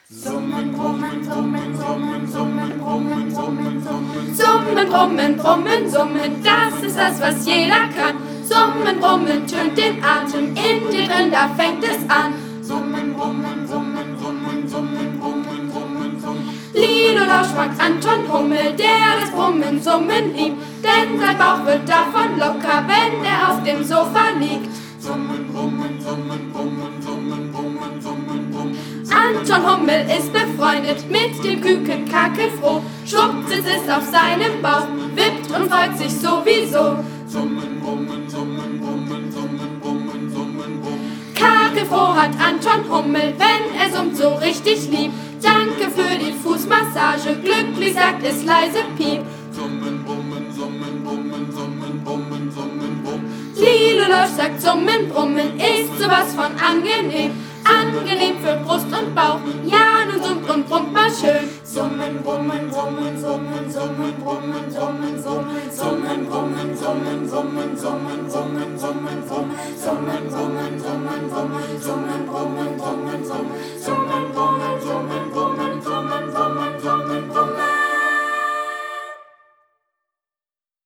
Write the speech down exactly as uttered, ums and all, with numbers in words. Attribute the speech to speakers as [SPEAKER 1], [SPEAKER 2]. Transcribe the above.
[SPEAKER 1] Summen, brummen, summen, summen, summen, brummen, summen, summen. Summen, brummen, brummen, summen, das ist das, was jeder kann. Summen, brummen, tönt den Atem in dir drin, da fängt es an. Summen, brummen, summen, summen, summen, brummen, summen, summen. Lied und Lausch mag Anton Hummel, der das Brummen, Summen liebt. Denn sein Bauch wird davon locker, wenn er auf dem Sofa liegt. Summen, brummen, summen, brummen, summen, brummen, summen, brummen. Anton Hummel ist befreundet mit dem Küken Kackelfroh. Schwuppsitz ist auf seinem Bauch, wippt und freut sich sowieso. Summen, brummen, summen, brummen, summen, brummen, summen, brummen. Kackelfroh hat Anton Hummel, wenn er summt so richtig lieb. Danke für die Fußmassage, glücklich sagt es leise Piep. Summen, brummen, summen, brummen, summen, brummen, summen, brummen. Lilolosch sagt Summen, Brummen ist sowas von angenehm. Angenehm für Brust und Bauch, ja, nun summt und brummt mal schön. Summen, Brummen, Summen, Summen, Summen, Brummen, Summen, Summen, Summen, Brummen, Summen, Summen, Summen, Summen, Summen, Summen, Summen, Summen, Summen, Summen, Summen, Brummen, Summen, Summen, Summen.